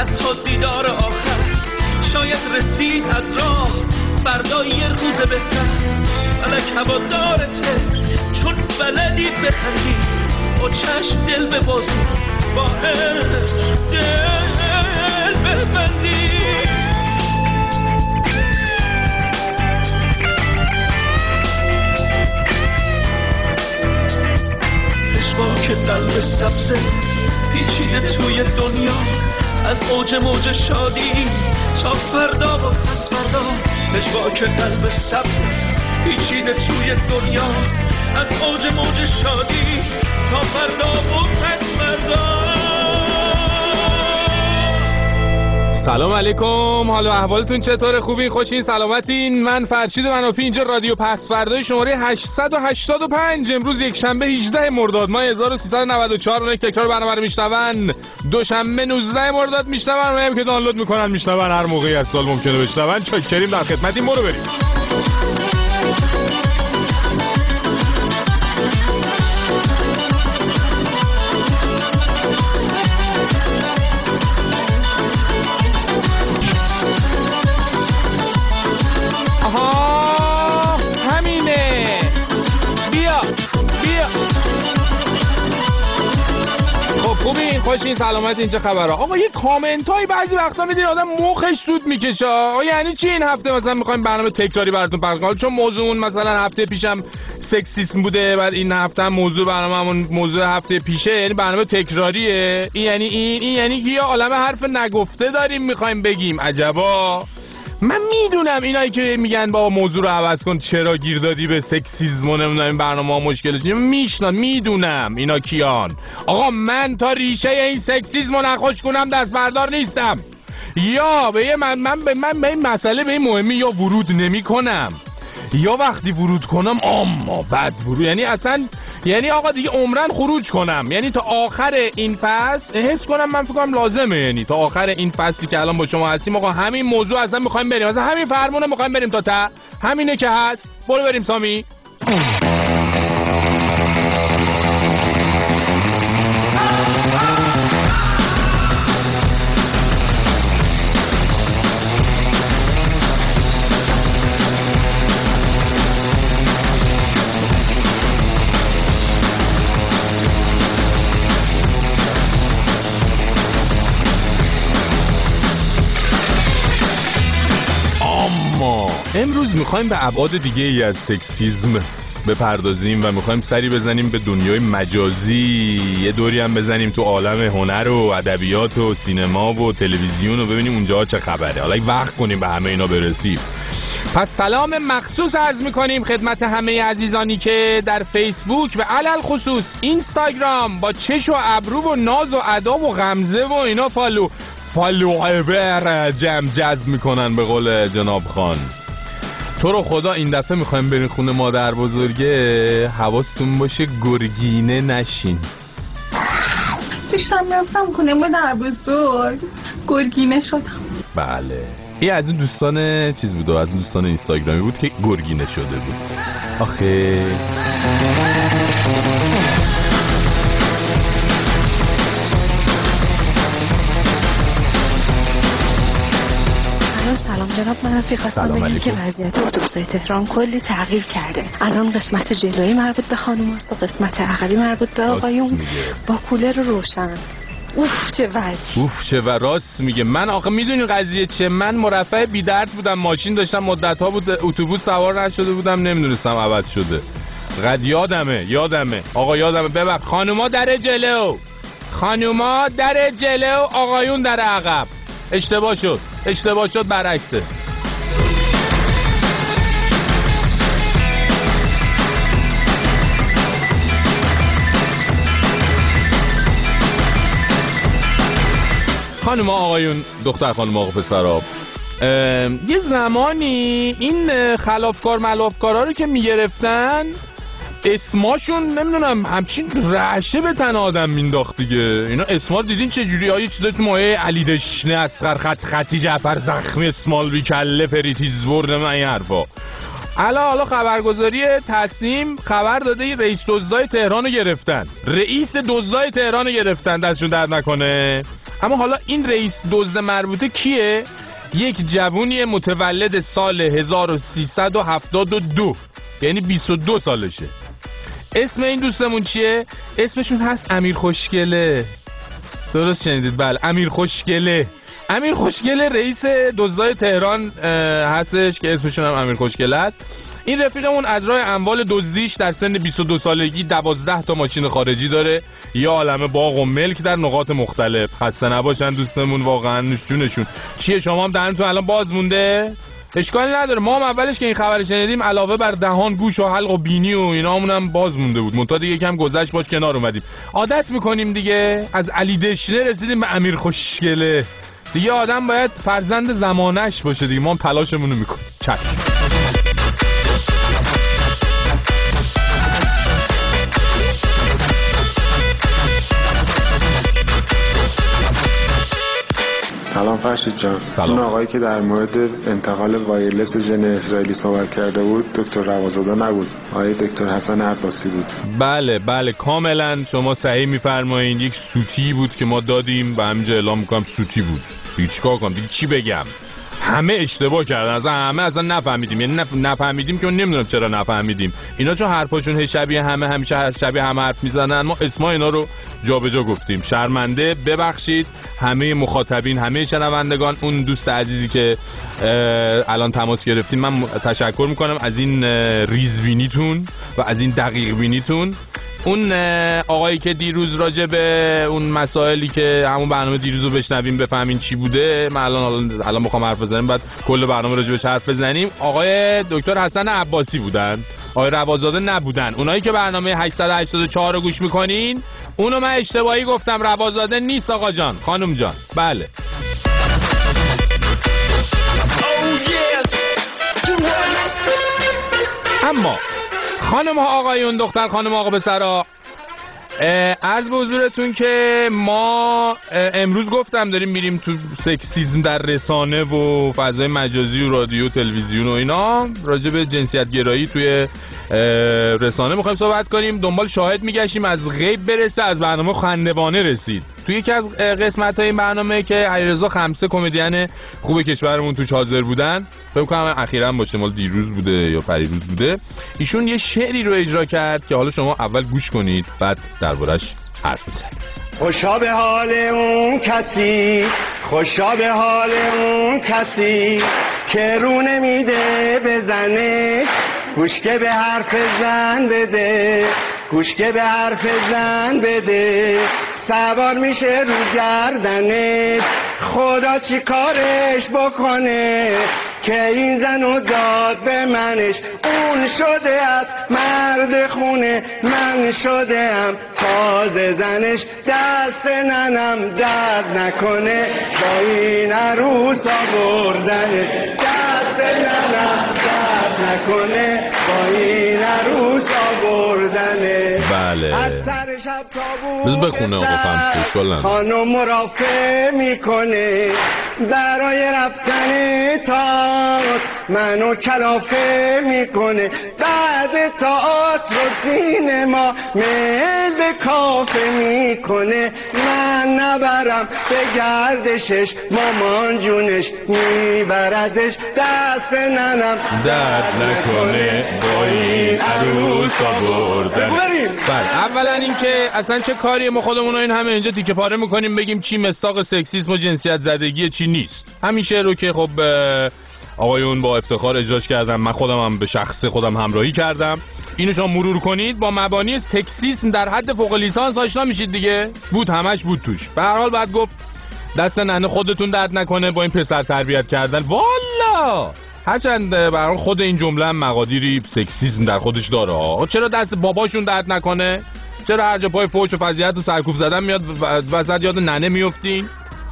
حتی دیدار آخر شاید رسید از راه فردا یه روز بهتر. فلک هوادارته چون بلدی بخندی، با چشم دل ببازی، با عشق دل ببندی. که قلب سبزه پیچیده توی دنیا، از اوج موج شادی تا فردا و پس فردا. پژواک قلب سبزه پیچیده توی دنیا، از اوج موج شادی تا فردا و پس فردا. سلام علیکم، حال و احوالتون چطوره؟ خوبین؟ خوشین؟ سلامتین؟ من فرشید منافی، اینجا رادیو پس فردای شماره 885. امروز یک شنبه 18 مرداد ماه 1394. اونایی که تکرار برنامه رو میشنون دوشنبه 19 مرداد میشنون، اونایی که دانلود میکنن میشنون هر موقعی از سال ممکنه بشنون. چاکریم، در خدمتیم. برو بریم. خوشین؟ سلامت؟ این چه خبره؟ آقا یه کامنت هایی بعضی وقتا میدین آدم مخش سود میکشه. یعنی چی این هفته مثلا میخوایم برنامه تکراری براتون پخش کنیم؟ چون موضوعمون مثلا هفته پیشم سکسیسم بوده، بعد این هفته هم موضوع برنامه‌مون موضوع هفته پیشه، یعنی برنامه تکراریه. این یعنی که یه عالمه حرف نگفته داریم میخوایم بگیم. عجبا. من میدونم اینایی که میگن بابا موضوع رو عوض کن، چرا گیر دادی به سکسیسم و نمیدونم این برنامه‌ها مشکلش میدونم اینا کیان. آقا من تا ریشه این سکسیسم رو نخوش کنم دست بردار نیستم. یا به من به این مسئله به این مهمی یا ورود نمی کنم، یا وقتی ورود کنم اما بد ورود، یعنی اصلا یعنی آقا دیگه عمرن خروج کنم، یعنی تا آخر این فصل حس کنم من فکر کنم لازمه، یعنی تا آخر این فصلی که الان با شما هستیم آقا همین موضوع اصلا میخوایم بریم، اصلا همین فرمونه میخوایم بریم تا ته، همینه که هست. برو بریم سامی. امروز میخوایم به ابعاد دیگه ای از سکسیسم بپردازیم و میخوایم سری بزنیم به دنیای مجازی، یه دوری هم بزنیم تو عالم هنر و ادبیات و سینما و تلویزیون و ببینیم اونجا چه خبره. حالا وقت کنیم به همه اینا برسیم. پس سلام مخصوص عرض میکنیم خدمت همه عزیزانی که در فیسبوک و علل خصوص اینستاگرام با چش و ابرو و ناز و ادا و غمزه و اینا فالوور جذب میکنن به قول جناب خان. تو رو خدا این دفعه میخوایم برین خونه مادر بزرگه، حواستون باشه گرگینه نشین. داشتم میرفتم خونه مادر بزرگ گرگینه شدم. بله این از اون دوستان چیز بود، از اون دوستان اینستاگرامی بود که گرگینه شده بود. آخه سلام جناب منافی، خواستم بگم که وضعیت اتوبوس‌های تهران کلی تغییر کرده. الان قسمت جلویی مربوط به خانوماست و قسمت عقبی مربوط به آقایون با کولر روشن. اوف چه وضعی. راست میگه. من آخه میدونین قضیه چه؟ من مرفه بی درد بودم، ماشین داشتم مدت‌ها بود اتوبوس سوار نشده بودم، نمیدونستم عوض شده. قد یادمه آقا یادمه. ببخ خانوما در جلو، آقایون در عقب. اشتباه شد برعکسه. خانم آقایون، دختر خانم آقا پسرا، یه زمانی این خلافکار ملافکارا رو که میگرفتن اسماشون نمیدونم همچین رعشه به تن آدم مینداخت دیگه. اینا اسما دیدین چه جوری؟ ها یه چیزایی تو مایه علی دشنه، اصغر خطی، جعفر زخمی، اسمال بی کله، فریتیز برد، من این حرفا. حالا خبرگزاری تصنیم خبر داده رئیس دزدای تهران رو گرفتن. دستشون درد نکنه. اما حالا این رئیس دزد مربوطه کیه؟ یک جوونی متولد سال 1372، یعنی 22 سالشه. اسم این دوستمون چیه؟ اسمشون هست امیر خوشگله. درست شنیدید، بله، امیر خوشگله. امیر خوشگله رئیس دزدای تهران هستش که اسمشون هم امیر خوشگله است. این رفیقمون از راه اموال دزدیش در سن 22 سالگی 12 تا ماشین خارجی داره، یه عالمه باغ و ملک در نقاط مختلف. خسته نباشن دوستمون، واقعا جونشون. چیه شما هم دهنتون الان باز مونده؟ اشکالی نداره، ما هم اولش که این خبر شنیدیم علاوه بر دهان، گوش و حلق و بینی و اینامون هم باز مونده بود. منتها دیگه یکم گذشت باش کنار اومدیم، عادت میکنیم دیگه. از علی دشنه رسیدیم به امیر خوشگله. دیگه آدم باید فرزند زمانش باشه دیگه. ما هم تلاشمون رو میکنیم. چشم. سلام فرشید جان. سلام. اون آقایی که در مورد انتقال وایرلس ژن اسرائیلی صحبت کرده بود دکتر روازاده نبود، آقای دکتر حسن عباسی بود. بله کاملا شما صحیح میفرمایید. یک سوتی بود که ما دادیم و همینجا اعلام میکنم سوتی بود. دیگه چیکار کنم دیگه؟ چی بگم؟ همه اشتباه کردن، اصلا نفهمیدیم. یعنی نفهمیدیم که نمیدونم چرا نفهمیدیم. اینا چون حرفاشون شبیه همه، همیشه شبیه همه حرف میزنن، ما اسما اینا رو جابجا گفتیم. شرمنده، ببخشید همه مخاطبین، همه شنوندگان. اون دوست عزیزی که الان تماس گرفتین، من تشکر میکنم از این ریزبینیتون و از این دقیق بینیتون. اون آقایی که دیروز راجع به اون مسائلی که همون برنامه دیروزو بشنویم بفهمین چی بوده، من الان میخوام حرف بزنیم، بعد کل برنامه راجع بهش حرف بزنیم. آقای دکتر حسن عباسی بودن، آقای روازاده نبودن. اونایی که برنامه 884 رو گوش میکنین، اونو من اشتباهی گفتم، روازاده نیست آقا جان، خانم جان. بله. اما خانم ها آقایون، دختر خانم آقا پسرا، عرض به حضورتون که ما امروز گفتم داریم میریم تو سکسیسم در رسانه و فضای مجازی و رادیو و تلویزیون و اینا، راجع به جنسیت گرایی توی رسانه میخوایم صحبت کنیم. دنبال شاهد میگشیم، از غیب برسه، از برنامه خندوانه رسید. توی یکی از قسمت های این برنامه که علیرضا خمسه کمدین خوب کشورمون توش حاضر بودن، فکر کنم اخیراً باشه، مال دیروز بوده یا پریروز بوده، ایشون یه شعری رو اجرا کرد که حالا شما اول گوش کنید بعد دربارش حرف بزنید. خوشا به حال اون کسی، خوشا به حال اون کسی که رو نمیده بزنش، گوشکه به حرف زن بده، گوشکه به حرف زن بده، سوار میشه رو گردنش، خدا چی کارش بکنه که این زنو داد به منش. اون شده از مرد خونه، من شده ام تازه زنش، دست ننم درد نکنه با این عروس آوردنه، دست ننم درد نکنه با این عروس آوردنه. بله، از سر شب تا بذار بخونه آقا خمسه. خانم مرافع میکنه برای رفتن تئاتر، منو کلافه میکنه، بعد تئاتر و سینما میل به کافه میکنه، من نبرم به گردشش، مامان جونش میبردش، دست ننم درد نکنه با این عروس آوردن. بله، اولا این که اصلا چه کاری ما خودمون رو این همه اینجا تیکه پاره میکنیم بگیم چی مصداق سکسیسم و جنسیت زدگی چی نیست. همین شعر رو که خب آقایون با افتخار اجراش کردم، من خودم هم به شخص خودم همراهی کردم، اینو شما مرور کنید با مبانی سکسیسم در حد فوق لیسانس آشنا میشید دیگه. بود، همش بود توش. به هر حال بعد گفت دست ننه خودتون درد نکنه با این پسر تربیت کردن. والا هرچند به هر حال خود این جمله هم مقادیری سکسیسم در خودش داره. چرا دست باباشون درد نکنه؟ چرا هر جا پای فحش و فضیحت و سرکوب زدن میاد وسط یاد ننه میافتین؟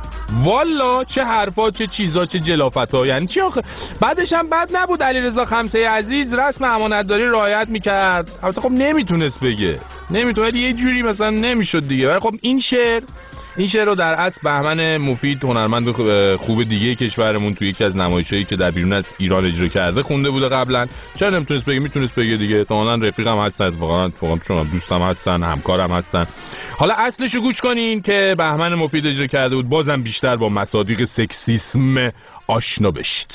والا چه حرفا، چه چیزا، چه جلافتا. یعنی چی آخه؟ بعدش هم بد نبود علیرضا خمسه عزیز رسم امانتداری رعایت میکرد. البته خب نمیتونست بگه، نمیتونه، یه جوری مثلا نمیشد دیگه. ولی خب این شعر این شعر رو در اصل بهمن مفید، هنرمند خوب دیگه کشورمون، توی یکی از نمایشایی که در بیرون از ایران اجرا کرده خونده بوده قبلا. چرا نمیتونست بگه؟ میتونست بگه دیگه. احتمالاً رفیقم هستن، واقعا چون دوستم هستن، همکارم هستن. حالا اصلشو گوش کنین که بهمن مفید اجرا کرده بود، بازم بیشتر با مصادیق سکسیسم آشنا بشید.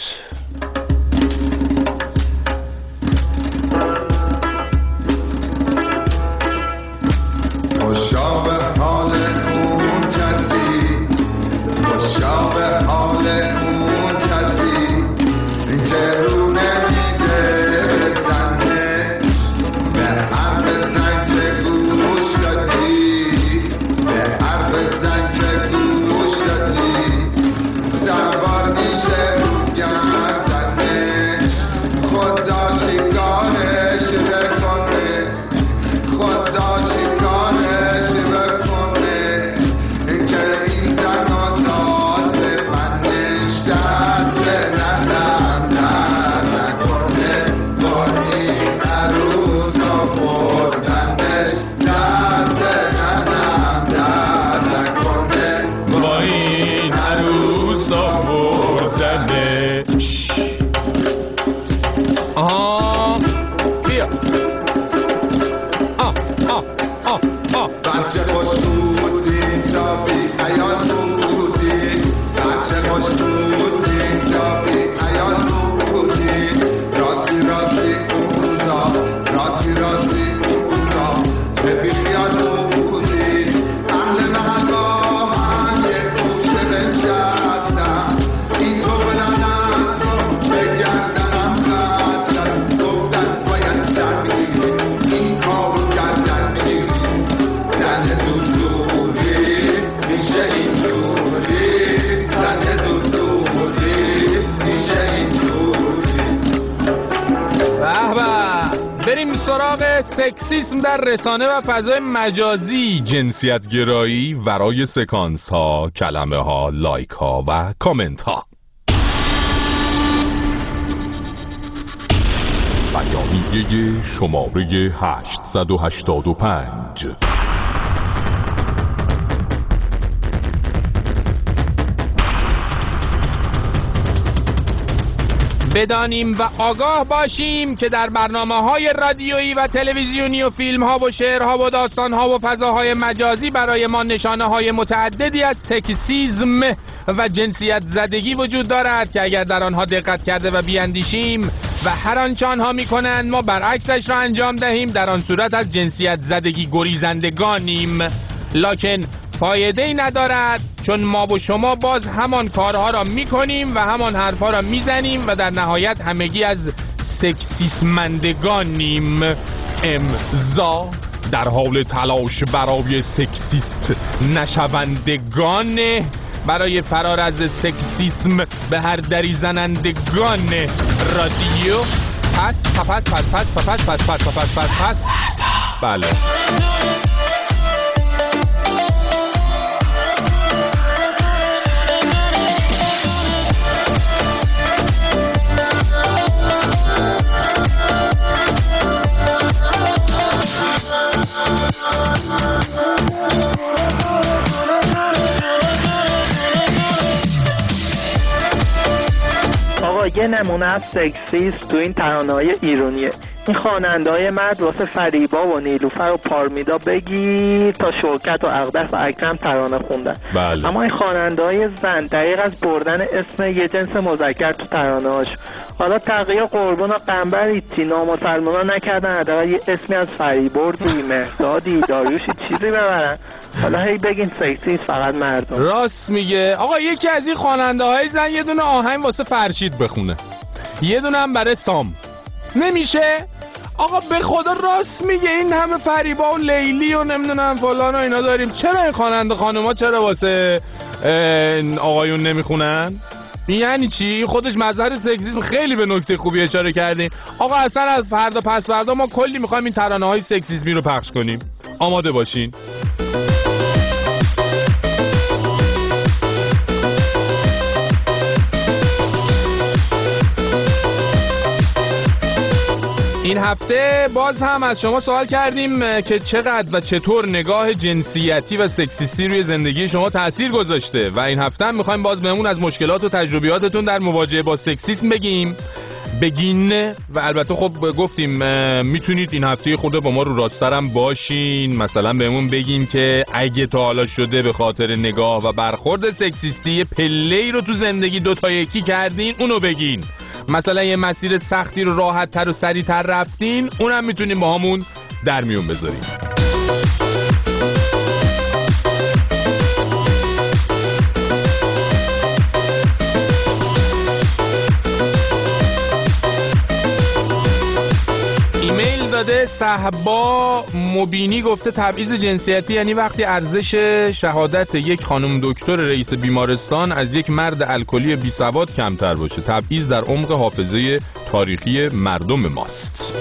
سکسیسم در رسانه و فضای مجازی، جنسیت گرایی ورای سکانس ها، کلمه ها، لایک ها و کامنت ها. بیانیه شماره 885. بدانیم و آگاه باشیم که در برنامه‌های رادیویی و تلویزیونی و فیلم‌ها و شعرها و داستان‌ها و فضاهای مجازی برای ما نشانه‌های متعددی از سکسیسم و جنسیت زدگی وجود دارد که اگر در آنها دقت کرده و بیاندیشیم و هر آنچه آنها می‌کنند ما برعکسش را انجام دهیم، در آن صورت از جنسیت زدگی گریزندگانیم. لکن فایده‌ای ندارد، چون ما و شما باز همان کارها را میکنیم و همان حرفها را میزنیم و در نهایت همگی از سکسیسمندگانیم. امضا در حال تلاش برای سکسیست نشوندگان، برای فرار از سکسیسم به هر دری زنندگان رادیو. پس بله. یه نمونه از سکسیست تو این ترانه‌های ایرانیه. این خواننده‌های مرد واسه فریبا و نیلوفر و پارمیدا بگیر تا شوکت و اقدس و اکرم ترانه خوندن. بله. اما این خواننده‌های زن دقیق از بردن اسم یه جنس مذکر تو ترانه‌هاش. حالا تقیه قربون و قنبری تینا مسلمانا نکردن حداقل یه اسمی از فریبردی، مهدادی، داریوشی چیزی ببرن. حالا هی بگین سکسیست فقط مردم. راست میگه آقا. یکی از این خواننده‌های زن یه دونه آهنگ واسه فرشید بخونه، یه دونه هم برای سام. نمیشه آقا، به خدا راست میگه. این همه فریبا و لیلی و نمیدونم فلان و اینا داریم، چرا این خواننده خانوما چرا واسه آقایون نمیخونن؟ یعنی چی؟ خودش مظهر سکسیسم. خیلی به نکته خوبی اشاره کردین آقا. اصلا از فردا پس فردا ما کلی میخوایم این ترانه‌های سکسیسمی رو پخش کنیم. آماده باشین. این هفته باز هم از شما سوال کردیم که چقدر و چطور نگاه جنسیتی و سکسیستی روی زندگی شما تأثیر گذاشته و این هفته هم میخوایم باز بهمون از مشکلات و تجربیاتتون در مواجهه با سکسیسم بگین و البته خب گفتیم میتونید این هفته خورده با ما رو راسترم باشین، مثلا بهمون بگین که اگه تا حالا شده به خاطر نگاه و برخورد سکسیستی پله‌ای رو تو زندگی دوتا یکی کردین اونو بگین، مثلا یه مسیر سختی رو راحت تر و سریع تر رفتین اونم میتونیم با همون در میون بذاریم. صحبا مبینی گفته تبعیض جنسیتی یعنی وقتی ارزش شهادت یک خانم دکتر رئیس بیمارستان از یک مرد الکلی بی سواد کمتر باشه. تبعیض در عمق حافظه تاریخی مردم ماست.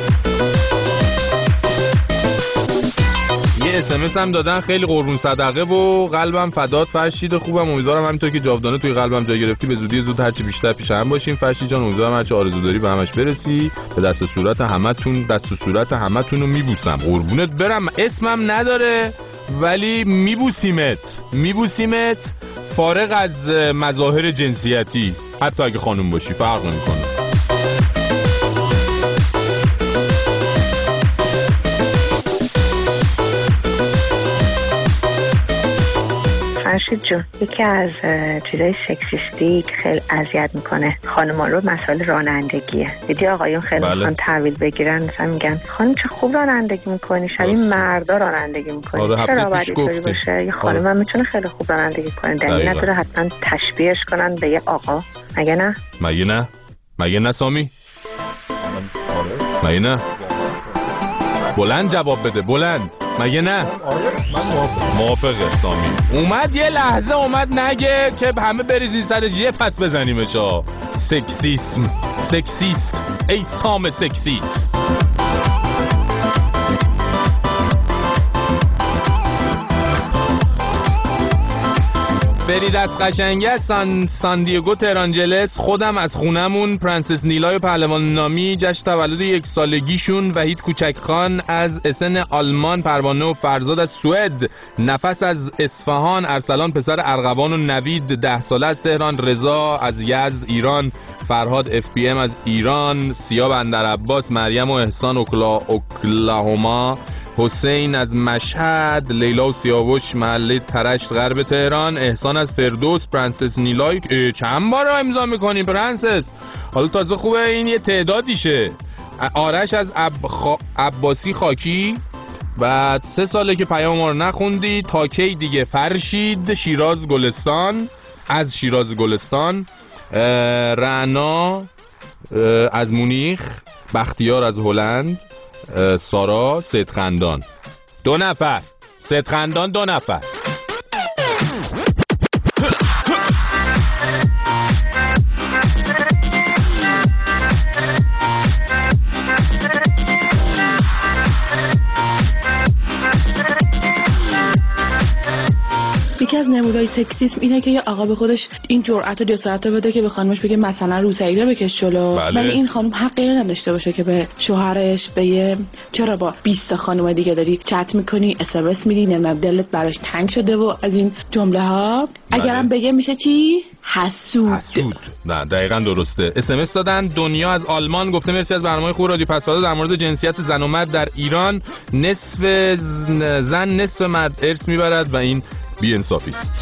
یه SMS هم دادن خیلی قربون صدقه و قلبم فدات فرشید خوبم، امیدوارم همینطور که جاودانه توی قلبم جای گرفتی به زودی زود هرچی بیشتر پیش هم باشیم. فرشید جان امیدوارم هرچی آرزو داری به همش برسی. به دست و صورت همتون رو میبوسم قربونت برم. اسمم نداره ولی میبوسیمت فارغ از مظاهر جنسیتی، حتی اگه خانم باشی فرق نمیکنه. فرشید جون، یکی از چیزای سکسیستی که خیلی اذیت میکنه خانم‌ها رو مسائل رانندگیه. دیدی آقایون خیلی میخوان تحویل بگیرن، مثلا میگن خانم چه خوب رانندگی میکنی، شبیه مردا رانندگی میکنی. چرا باید اینطوری باشه؟ یه خانم هم میتونه خیلی خوب رانندگی کنه، دلیل نداره حتما تشبیهش کنن به یه آقا. مگه نه سامی؟ مگه نه؟ بلند جواب بده، بلند. مگه نه؟ من موافقه سامی. اومد یه لحظه نگه که همه بریزین سر جیه پس بزنیمش. سکسیست ای سام سکسیست. برید از قشنگه سان دیگو تهرانجلس. خودم از خونمون پرنسس نیلای پهلوان نامی جشن تولد 1 سالگیشون، وحید کوچک خان از اسن آلمان، پروانه و فرزاد از سوئد، نفس از اصفهان، ارسلان پسر ارغوان و نوید 10 ساله از تهران، رضا از یزد ایران، فرهاد اف پی ام از ایران، سیاه بندرعباس، مریم و احسان اوکلاهوما، حسین از مشهد، لیلا و سیاوش محله ترشت غرب تهران، احسان از فردوس، پرنسس نیلای. چند بار امضا میکنی پرنسس؟ حالا تازه خوبه این یه تعدادیشه. آرش از عباسی خاکی، بعد 3 ساله که پیام ما رو نخوندی. تا کی دیگه؟ فرشید شیراز گلستان، از شیراز گلستان، رعنا از مونیخ، بختیار از هلند، سارا سیدخندان. 2 نفر سیدخندان، 2 نفر. یکی از نمودهای سکسیسم اینه که یه آقا به خودش این جرأت و جسارت بده که به خانمش بگه مثلا روسری رو بکش جلو، ولی این خانم حقی نداشته باشه که به شوهرش بگه چرا با 20 خانم دیگه داری چت میکنی، SMS میدی، نمیدونم دلت براش تنگ شده و از این جمله ها. اگرم بگه میشه چی؟ حسود. نه دقیقاً درسته. SMS دادن. دنیا از آلمان گفته مرسی از برنامه خوب رادیو پس‌فردا در مورد جنسیت زن و مرد در ایران. نصف زن نصف مرد ارث میبرد و این بی انصافی است.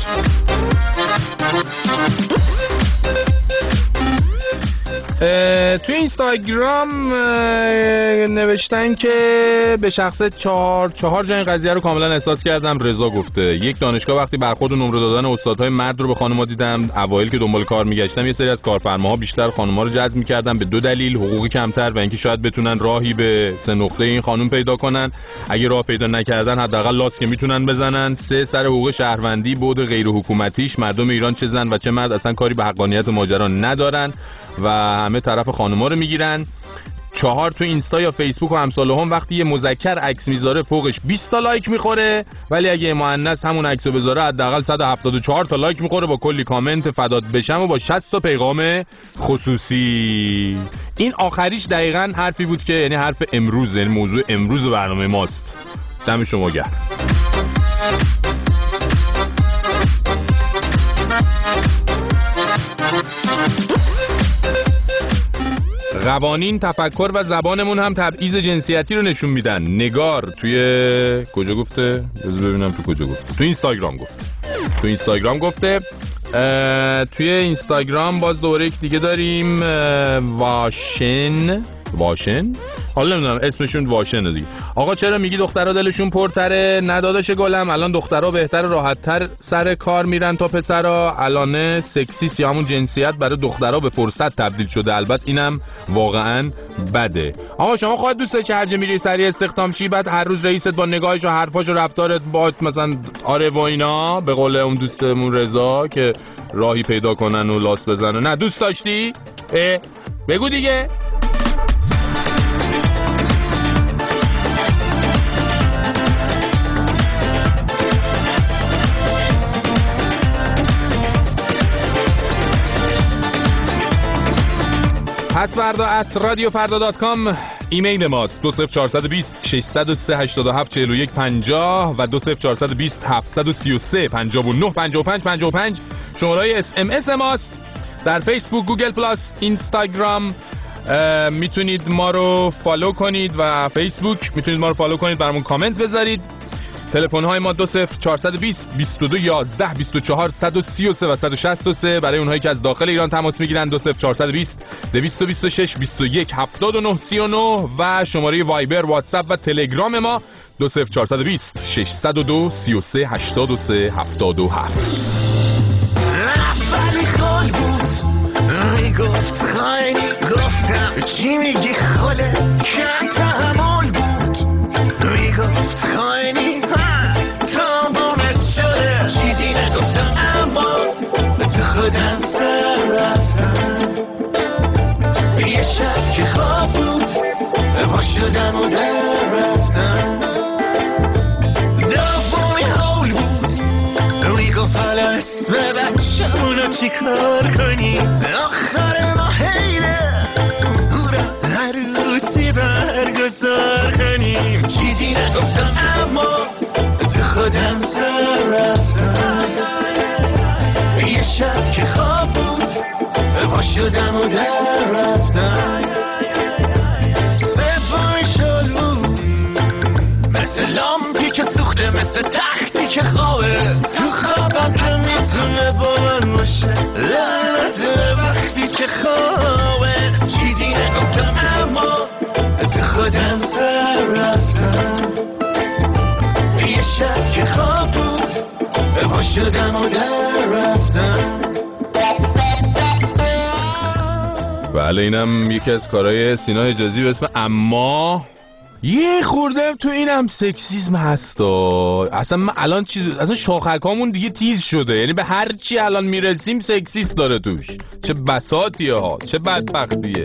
توی اینستاگرام نوشتن که به شخص 4 جای قضیه رو کاملا احساس کردم. رضا گفته یک دانشگاه وقتی برخورد و نمره دادن استادهای مرد رو به خانم‌ها دیدم، اوایل که دنبال کار میگشتم یه سری از کارفرماها بیشتر خانم‌ها رو جذب می‌کردن به 2 دلیل: حقوق کمتر و اینکه شاید بتونن راهی به 3 نقطه این خانم پیدا کنن، اگه راه پیدا نکردن حداقل لاس که میتونن بزنن. 3 سر حقوق شهروندی، بعد غیر حکومتیش، مردم ایران چه زن و چه مرد اصلا کاری به حقانیت ماجرا ندارن و همه طرف خانم‌ها رو میگیرن. 4 تو اینستا یا فیسبوک و امثال هم وقتی یه مذکر عکس میذاره فوقش 20 تا لایک میخوره، ولی اگه مؤنث همون عکسو بذاره حداقل 174 تا لایک میخوره با کلی کامنت فدات بشم و با 60 تا پیغام خصوصی. این آخریش دقیقاً حرفی بود که یعنی حرف امروز، یعنی موضوع امروز برنامه ماست. دم شما گرم. قوانین، تفکر و زبانمون هم تبعیض جنسیتی رو نشون میدن. نگار توی کجا گفته؟ بذار ببینم تو کجا گفته. تو اینستاگرام گفته. توی اینستاگرام باز دوباره یک دیگه داریم، واشن حالا نمیدونم اسمشون واشنه دیگه. آقا چرا میگی دخترها دلشون پرتره؟ نداداش گلم، الان دخترها بهتر راحت‌تر سر کار میرن تا پسرها. الان سکسیس یا همون جنسیت برای دخترها به فرصت تبدیل شده. البته اینم واقعا بده. آقا شما خودت دوست داری هر جا میری سریع استخدام شی، بعد هر روز رئیست با نگاهش و حرفاش و رفتارت با مثلا آره و اینا، به قول اون دوستمون رضا که راهی پیدا کنن و لاس بزنن، نه دوست داشتی؟ بگو دیگه. پس فردا @radiofarda.com ایمیل ماست. 20420 603 87 41 50 و 20420 733 59 55 55 شماره SMS ماست. در فیسبوک، گوگل پلاس، اینستاگرام میتونید ما رو فالو کنید و فیسبوک میتونید ما رو فالو کنید، برامون کامنت بذارید. تلفن های ما 20420 22 11 24 133 و 163 برای اونهایی که از داخل ایران تماس میگیرن. 20420 226 21 79 39 و شماره وایبر، واتساپ و تلگرام ما 20420 602 33 83 77. ولی خال بود میگفت خیلی گفتم چی میگی خالت کم تحمل بود، میگفت خیلی تا بامت شده چیزی نگفتم اما تو خودم سر رفتم. یه شب که خواب بود پا شدم و در رفتم. دومی حول بود میگفت حالا اسم بچه‌مونو چی کار کنی، آخر ما حیله او عروسی برگزار کنیم. چیزی نگفتم اما تو خودم سر رفتم. یه شب که خواب بود پا شدم و در رفتم. سومی شل بود مثل لامپی که سوخته، مثل تختی که خوابه تو خوابم که میتونه با من باشه. لعنت وقتی که خوابه چیزی نگفتم اما تو خودم سر رفتم. یه شب که خواب بود پا شدم و در رفتم. بله اینم یکی از کارهای سینا حجازی به اسم اما. یه خورده تو اینم سکسیسم هستا. اصلا من الان اصلا شاخکامون دیگه تیز شده، یعنی به هر چی الان میرسیم سکسیست داره توش. چه بساطیه ها، چه بدبختیه.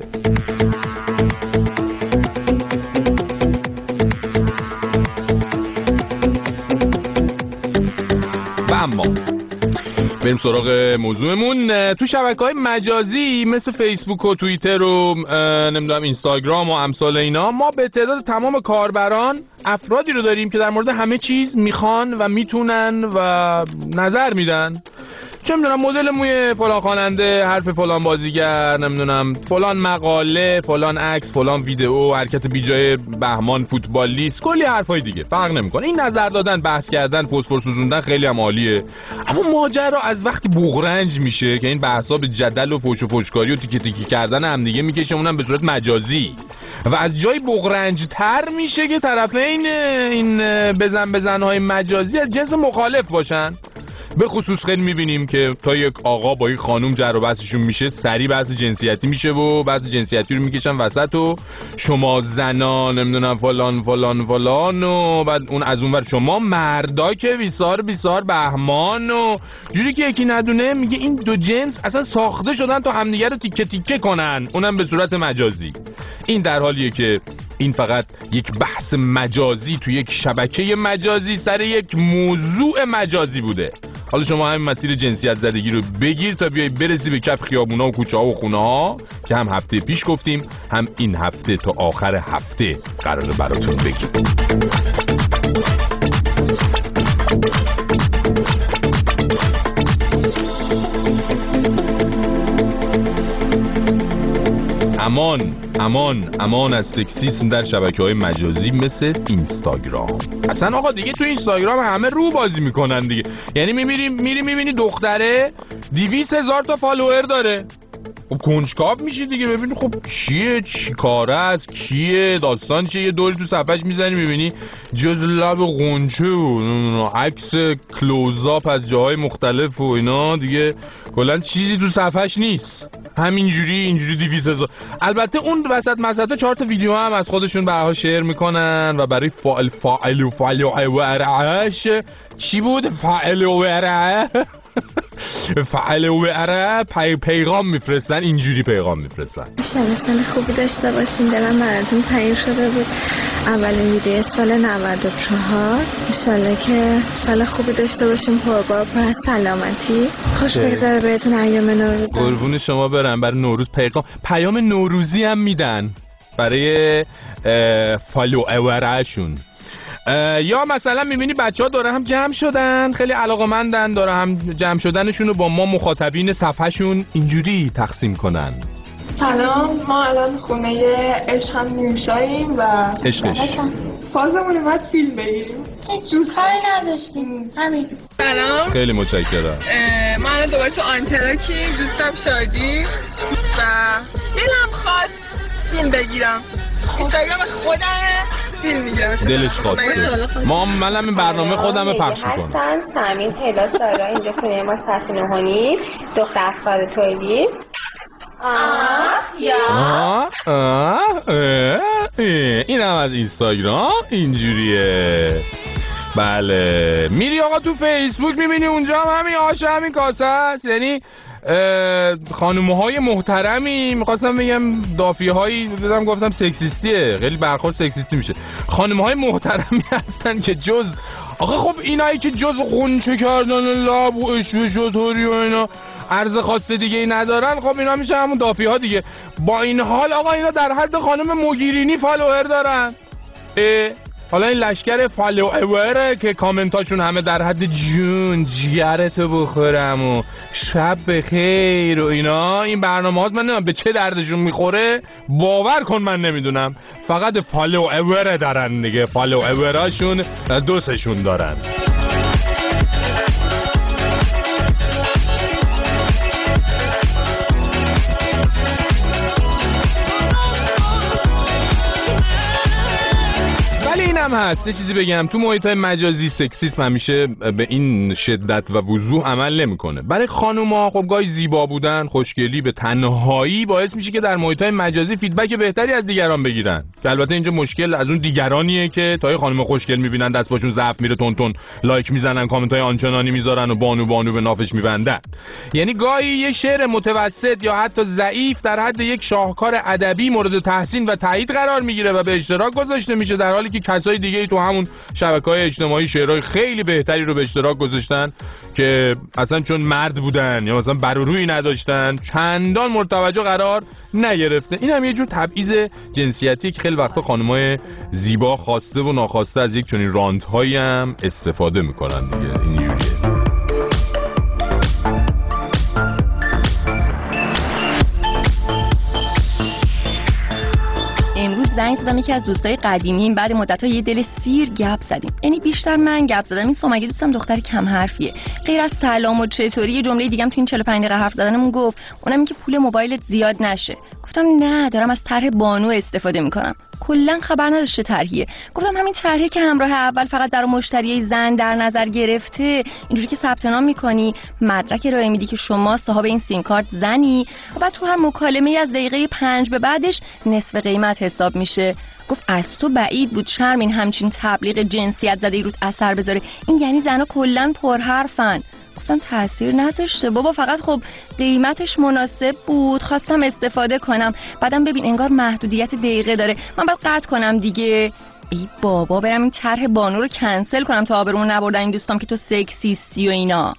اما بریم سراغ موضوعمون. تو شبکه‌های مجازی مثل فیسبوک و توییتر و نمیدونم اینستاگرام و امثال اینا، ما به تعداد تمام کاربران افرادی رو داریم که در مورد همه چیز میخوان و میتونن و نظر میدن. چه میدونم مدل موی فلان خواننده، حرف فلان بازیگر، نمیدونم فلان مقاله، فلان عکس، فلان ویدئو، حرکت بیجای بهمان فوتبالیست، کلی حرفای دیگه فرق نمیکنه. این نظر دادن، بحث کردن، فسفر سوزوندن خیلی هم عالیه. اما ماجرا از وقتی بغرنج میشه که این بحثا به جدل و فوش و فوشکاری و تیکه تیکی کردن هم دیگه میکشه، اونم به صورت مجازی، و از جای بغرنج تر میشه که طرفین این بزنهای مجازی از جنس مخالف باشن. به خصوص خیلی میبینیم که تا یک آقا با یک خانم جر و بحثشون میشه سریع بحث جنسیتی میشه و بحث جنسیتی رو میکشن وسط و شما زنان نمیدونم فلان فلان فلان و بعد اون از اون ور شما مردا که بیسار بهمان و جوری که یکی ندونه میگه این دو جنس اصلا ساخته شدن تا همدیگه رو تیکه تیکه کنن، اونم به صورت مجازی. این در حالیه که این فقط یک بحث مجازی تو یک شبکه مجازی سر یک موضوع مجازی بوده. حالا شما همین مسیر جنسیت زدگی رو بگیر تا بیای برسی به کف خیابونا و کوچه ها و خونه ها که هم هفته پیش گفتیم هم این هفته تا آخر هفته قراره براتون بگیم. امان امان امان از سکسیسم در شبکه‌های مجازی مثل اینستاگرام. اصلا آقا دیگه تو اینستاگرام همه رو بازی میکنن دیگه. یعنی میری میبینی دختره 200,000 تا فالوور داره. خب کنجکاو میشی دیگه ببینی خب چیه، چی کاره است، کیه، داستان چیه. یه دوری تو صفحش میزنی میبینی جز لب غنچه و عکس کلوزآپ از جاهای مختلف و اینا دیگه، کلا چیزی تو صفحش نیست. اینجوری 200,000. البته اون وسط مسطا 4 تا ویدیو هم از خودشون برها شیر میکنن و برای فاعل و ارعش چی بود؟ فاعل و اره پیغام میفرستن، اینجوری پیغام میفرستن. سال خوبی داشته باشین، دلم براتون تنگ شده بود. اولین ویدیو سال 94. انشالله که سال خوبی داشته باشیم، پربار پر از سلامتی، خوش بگذره بهتون ایام نوروز. قربون شما برم. برای نوروز پیام نوروزی هم میدن برای فالوورشون. یا مثلا میبینی بچه ها داره هم جمع شدن، خیلی علاقه‌مندن، داره هم جمع شدنشون رو با ما مخاطبین صفحهشون اینجوری تقسیم کنن. سلام، ما الان خونه عشق هم میشاییم و عشقش فازمون اومد فیلم بگیریم. هیچ کاری نداشتیم، همین. سلام، خیلی متشکرم. ما الان دوباره تو آنتراکیم، دوستم شادی و دلم خواست فیلم بگیرم. اینستاگرام خودمه، فیلم میگیرم. دلش خواسته. منم این برنامه خودمه پخش میکنم. هستم سمین هلا سارا، اینجا خونه ما ساعت 9:30، دختر افراد تولی. این هم از اینستاگرام اینجوریه. بله میری آقا تو فیسبوک میبینی اونجا هم همین آشه همین کاسه است. یعنی خانوم‌های محترمی، میخواستم بگم دافی‌هایی دیدم گفتم سکسیستیه، خیلی برخورد سکسیستی میشه. خانوم‌های محترمی هستن که جز آخه خب اینایی که جز غنچه کردن لب و اشوه شطوری و اینا عرض خاص دیگه ای ندارن، خب اینا میشه همون دافی‌ها دیگه. با این حال آقا اینا در حد خانم موگیرینی فالوور دارن. حالا این لشکر فالووره که کامنتاشون همه در حد جون جیگرتو بخورم و شب بخیر و اینا. این برنامه‌هات من نمیدونم به چه دردشون میخوره، باور کن من نمیدونم. فقط فالوور دارن دیگه، فالووراشون دوستشون دارن. هم هست یه چیزی بگم، تو محیط‌های مجازی سکسیسم همیشه به این شدت و وضوح عمل نمی‌کنه. برای خانوما خب گاهی زیبا بودن، خوشگلی به تنهایی باعث میشه که در محیط‌های مجازی فیدبک بهتری از دیگران بگیرن. که البته اینجا مشکل از اون دیگرانیه که تا خانم خوشگل می‌بینن دست باشون ضعف میره، تون لایک میزنن، کامنت‌های آنچنانی میذارن و بانو به نافش میبندن. یعنی گاهی یه شعر متوسط یا حتی ضعیف در حد یک شاهکار ادبی مورد تحسین و تایید قرار میگیره و به اشتراک گذاشته میشه، در حالی که کسای دیگه تو همون شبکه‌های اجتماعی شعرهای خیلی بهتری رو به اشتراک گذاشتن که اصلا چون مرد بودن یا مثلا بر و روی نداشتن چندان مورد توجه قرار نگرفته. این هم یه جور تبعیض جنسیتی که خیلی وقتا خانم‌های زیبا خواسته و ناخواسته از یک چنین رانت‌هایی هم استفاده میکنن دیگه. اینجوریه. زنگ زدم یکی از دوستای قدیمیم، بعد مدت‌ها یه دل سیر گپ زدیم. یعنی بیشتر من گپ زدم، این سومگی دوستم دختر کم حرفیه. غیر از سلام و چطوری یه جمله دیگه هم تو این 45 دقیقه حرف زدنمون گفت، اونم این که پول موبایلت زیاد نشه. گفتم نه دارم از طرح بانو استفاده میکنم. کلا خبر نداشته طرحیه. گفتم همین طرحی که همراه اول فقط در مشتری زن در نظر گرفته، اینجوری که ثبت نام میکنی، مدرک ارائه میدی که شما صاحب این سیم کارت زنی و بعد تو هر مکالمه از دقیقه 5 به بعدش نصف قیمت حساب میشه. گفت از تو بعید بود شرمین همچین تبلیغ جنسیت زده ای روت اثر بذاره، این یعنی زنا کلا پرحرفن. گفتم تأثیر نذاشته بابا، فقط خب قیمتش مناسب بود خواستم استفاده کنم. بعدم ببین انگار محدودیت دقیقه داره، من باید قطع کنم دیگه. ای بابا برم این طرح بانو رو کنسل کنم تا آبرون نبردن این دوستام که تو سکسیستی و اینا.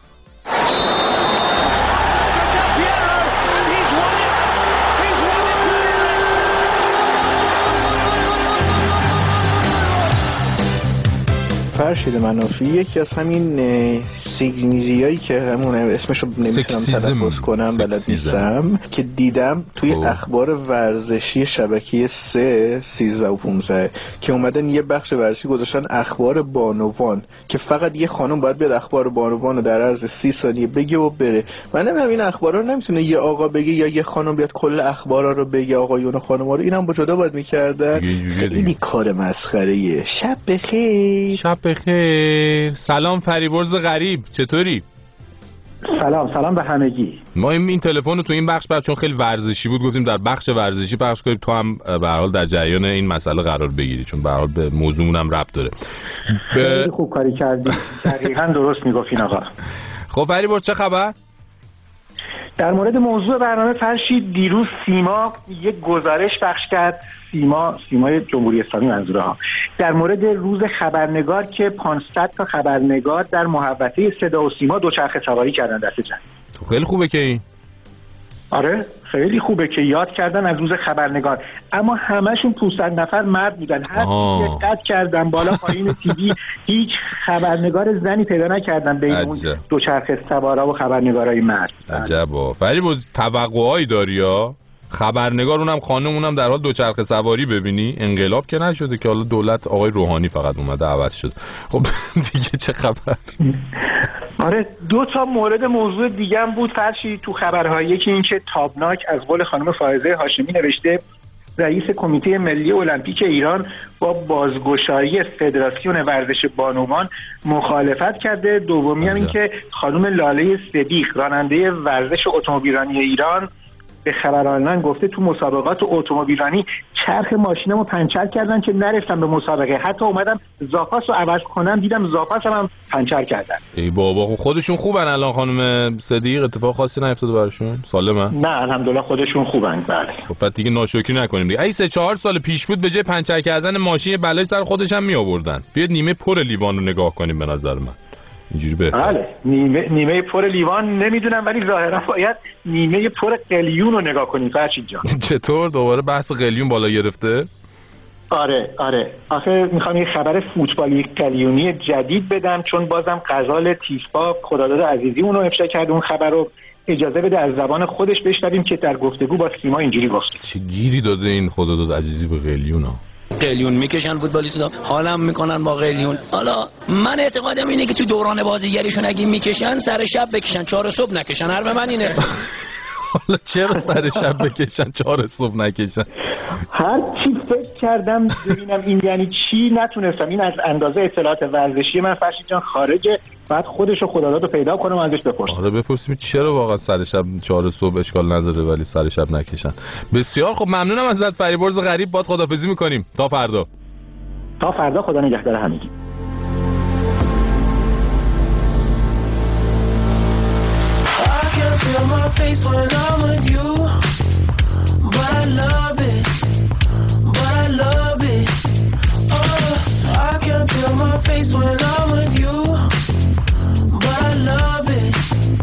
فرشید منافی یکی از همین سیگنیزیایی که همون اسمشو نمیتونم تلفظ کنم بلد نیستم که دیدم توی اخبار ورزشی شبکه 3 13 و 15 که اومدن یه بخش ورزشی گذاشتن اخبار بانوان که فقط یه خانم باید بیاد اخبار بانوان رو در عرض 30 ثانیه بگه و بره. من نمیدونم این اخبارا رو نمیتونه یه آقا بگه یا یه خانم بیاد کل اخبارا رو بگه، آقایون و خانم‌ها رو اینم با جدا باید می‌کردن. خیلی کار مسخره‌ایه. شب بخیر. شب بخیر. سلام فریبرز غریب، چطوری؟ سلام به همگی. ما این تلفن رو تو این بخش چون خیلی ورزشی بود گفتیم در بخش ورزشی پخش کنیم، تو هم به هر حال در جریان این مسئله قرار بگیری چون به هر حال به موضوعمون هم ربط داره. خیلی خوب کاری کردی. دقیقاً درست میگفتین آقا. خب فریبرز چه خبر؟ در مورد موضوع برنامه فرشید، دیروز سیما یک گزارش پخش کرد، سیمای جمهوری اسلامی منظوره ها، در مورد روز خبرنگار که 500 تا خبرنگار در محوطه صدا و سیما دوچرخه سواری کردن دست جمع. خیلی خوبه که این. آره خیلی خوبه که یاد کردن از روز خبرنگار، اما همشون 500 نفر مرد بودن. هر کی قد کردن بالا پایین تیوی هیچ خبرنگار زنی پیدا نکردن بین اون دوچرخه سوارا و خبرنگارای مرد. عجبا. فریبرز توقعایی داری یا خبرنگار اونم خانم اونم در حال دوچرخه سواری ببینی؟ انقلاب که نشده که حالا دولت آقای روحانی فقط اومده عوض شد. خب دیگه چه خبر؟ آره دو تا مورد موضوع دیگه هم بود فرشی تو خبرهای. یکی این که تابناک از قول خانم فائزه هاشمی نوشته رئیس کمیته ملی المپیک ایران با بازگشایی فدراسیون ورزش بانوان مخالفت کرده. دومی هم این که خانم لاله صدیق راننده ورزش اتومبیلرانی ایران به خبر آنلاین گفته تو مسابقات اتومبیلرانی چرخ ماشینمو پنچر کردن که نرفتم به مسابقه، حتی اومدم زاپاسو عوض کنم دیدم زاپاسم هم پنچر کردن. ای بابا خودشون خوبن الان خانم صدیق؟ اتفاق خاصی نیفتاده براشون؟ سالمن؟ نه الحمدلله خودشون خوبن. بله. خب بعد دیگه ناشکری نکنیم دیگه. ای 3-4 سال پیش بود به جای پنچر کردن ماشین بلای سر خودش هم می آوردن. بیاد نیمه پر لیوان رو نگاه کنیم به نظر من. اینجوری بهتره. بله نیمه پر لیوان نمیدونم ولی ظاهرا باید نیمه پر قلیون رو نگاه کنیم فرشید جان. چطور دوباره بحث قلیون بالا گرفته؟ آره آخه میخوام یه خبر فوتبالی قلیونی جدید بدم چون بازم غزال تیسپا خداداد عزیزی اون رو افشا کرد. اون خبر رو اجازه بده از زبان خودش بشنویم که در گفتگو با سیما اینجوری گفت. چه گیری داده این خداداد عزیزی به قلیون ها؟ قلیون میکشن فوتبالیستا، حالم میکنن با قلیون. حالا من اعتقادم اینه که تو دوران بازیگریشون اگه میکشن سر شب بکشن، 4 صبح نکشن. حرف من اینه. حالا چرا سر شب بکشن 4 صبح نکشن؟ هر چی فکر کردم ببینم این یعنی چی نتونستم. این از اندازه اطلاعات ورزشی من فرشید جان خارجه، بعد خودشو خداداد رو پیدا کنم ازش بپرسم. آره بپرسیم چرا واقعا سر شب 4 صبح اشکال نداره ولی سر شب نکشن. بسیار خب ممنونم ازت فریبرز غریب. باد خدافظی میکنیم تا فردا. خدا نگهدار همگی. Feel my face when I'm with you, but I love it, oh, I can feel my face when I'm with you, but I love it,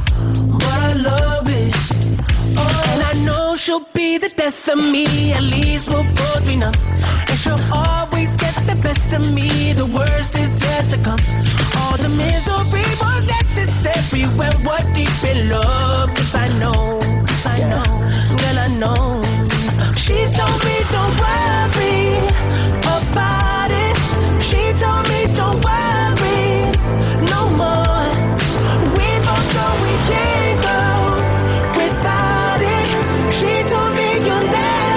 oh, and I know she'll be the death of me, at least we'll both be numb, and she'll always get the best of me, the worst is yet to come, all the misery was necessary when we're deep in love. I know, girl, I know. She told me don't worry about it. She told me don't worry no more. We both know we can't go without it. She told me you'll never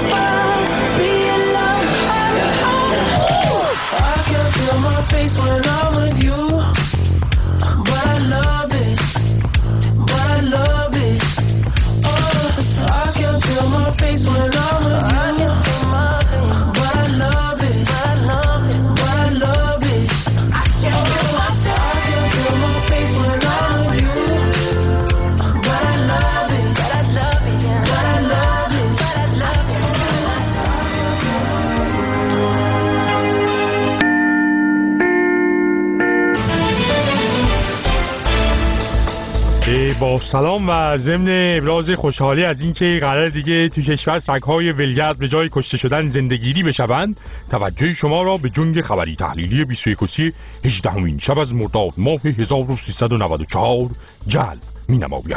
با سلام و ضمن ابراز خوشحالی از اینکه قرار دیگه تو کشور سگ‌های ولگرد به جای کشته شدن زندگیری بشوند، توجه شما را به جنگ خبری تحلیلی 21 18مین شب از مرداد ماه 1394 جلب می‌نمایم.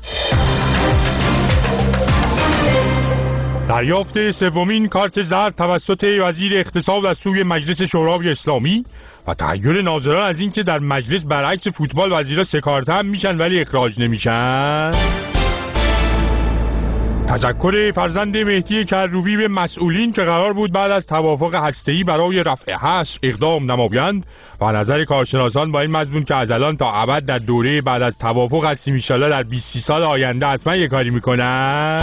دریافت سومین کارت زرد توسط وزیر اقتصاد از سوی مجلس شورای اسلامی و تحیر ناظران از اینکه در مجلس برعکس فوتبال وزیرا 3 کارت هم میشن ولی اخراج نمیشن. تذکر فرزند مهدی کروبی به مسئولین که قرار بود بعد از توافق هسته‌ای برای رفع حصر اقدام نمایند و نظر کارشناسان با این مضمون که از الان تا ابد در دوره بعد از توافق هستیم ان شاءالله در 20 سال آینده حتما یه کاری میکنن.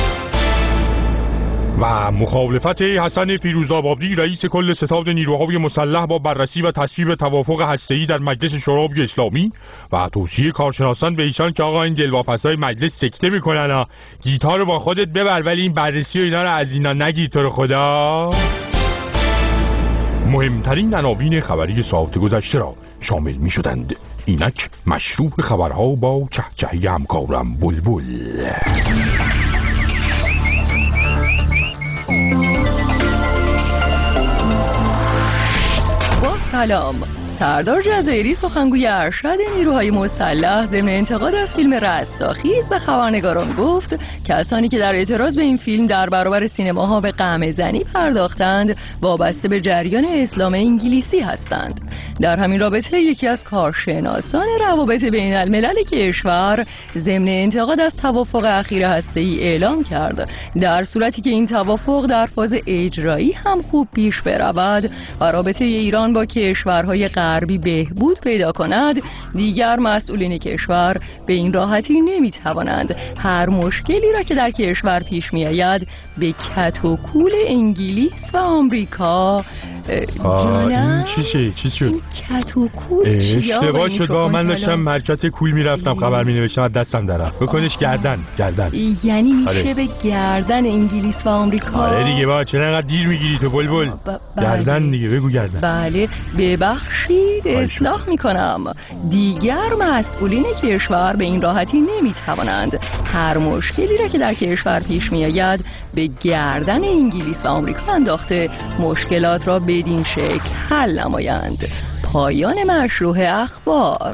و مخالفت حسن فیروزآبادی رئیس کل ستاد نیروهای مسلح با بررسی و تصویب توافق هسته‌ای در مجلس شورای اسلامی و توصیه کارشناسان به ایشان که آقا این دلواپسای مجلس سکته میکنن گیتار رو با خودت ببر ولی این بررسی و اینا رو از اینا نگیر تو رو خدا. مهمترین عناوین خبری ساعت گذشته را شامل میشدند. اینک مشروع خبرها با چهچهی همکارم بلبل. سلام. سردار جزایری سخنگوی ارشد نیروهای مسلح ضمن انتقاد از فیلم رستاخیز به خبرنگاران گفت کسانی که در اعتراض به این فیلم در برابر سینماها به قمه‌زنی پرداختند وابسته به جریان اسلام انگلیسی هستند. در همین رابطه یکی از کارشناسان روابط بین الملل کشور ضمن انتقاد از توافق اخیر هسته‌ای اعلام کرد در صورتی که این توافق در فاز اجرایی هم خوب پیش برود و رابطه ایران با کشورهای غربی بهبود پیدا کند، دیگر مسئولین کشور به این راحتی نمیتوانند هر مشکلی را که در کشور پیش میآید به کت و کول انگلیس و آمریکا این چی شد؟ این کت و کول چیه؟ اشتباه شد با من داشتم حرکت کول میرفتم خبر می نوشتم از دستم درفت. بکنش گردن یعنی میشه به گردن انگلیس و آمریکا. آره دیگه با چرا انقدر دیر میگیری تو بلبل؟ گردن دیگه بگو گردن. بله ببخشید اصلاح میکنم. دیگر مسئولین کشور به این راحتی نمیتوانند هر مشکلی را که در کشور پیش میآید به گردن انگلیس و آمریکا انداخته مشکلات را بدین شکل حل نمایند. پایان مشروع اخبار.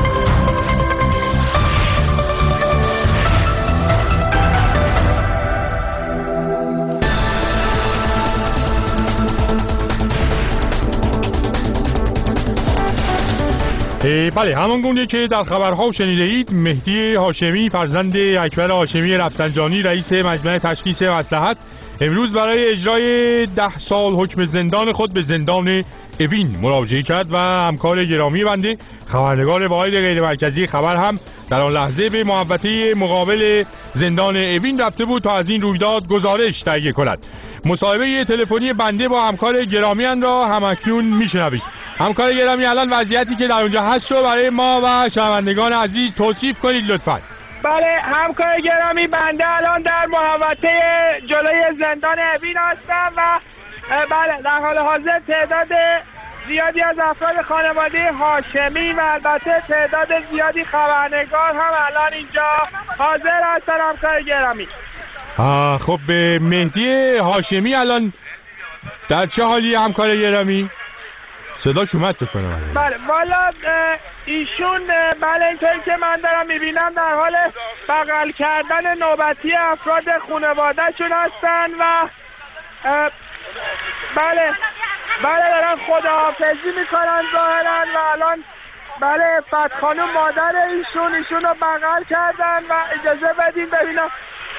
بله همان گونه که در خبرها شنیده اید، مهدی هاشمی فرزند اکبر هاشمی رفسنجانی رئیس مجمع تشخیص مصلحت امروز برای اجرای 10 سال حکم زندان خود به زندان اوین مراجعه کرد و همکار گرامی بنده خبرنگار واحد غیر مرکزی خبر هم در آن لحظه به محوطه مقابل زندان اوین رفته بود تا از این رویداد گزارش تهیه کند. مصاحبه تلفنی بنده با همکار گرامی را همکنون میشنوید. همکار گرامی الان وضعیتی که در اونجا هست شو برای ما و شنوندگان عزیز توصیف کنید لطفاً. بله همکار گرامی بنده الان در محوطه جلوی زندان اوین هستم و بله در حال حاضر تعداد زیادی از افراد خانواده هاشمی و البته تعداد زیادی خبرنگار هم الان اینجا حاضر هستن همکار گرامی. خب مهدی هاشمی الان در چه حالی همکار گرامی؟ صداش اومد فکر کنم. بله والا ایشون بله اینطوری که من دارم میبینم در حال بغل کردن نوبتی افراد خانواده‌شون هستن و بله دارن خداحافظی میکنن ظاهرا و الان بله فتح خانم مادر ایشون رو بغل کردن و اجازه بدین ببینم.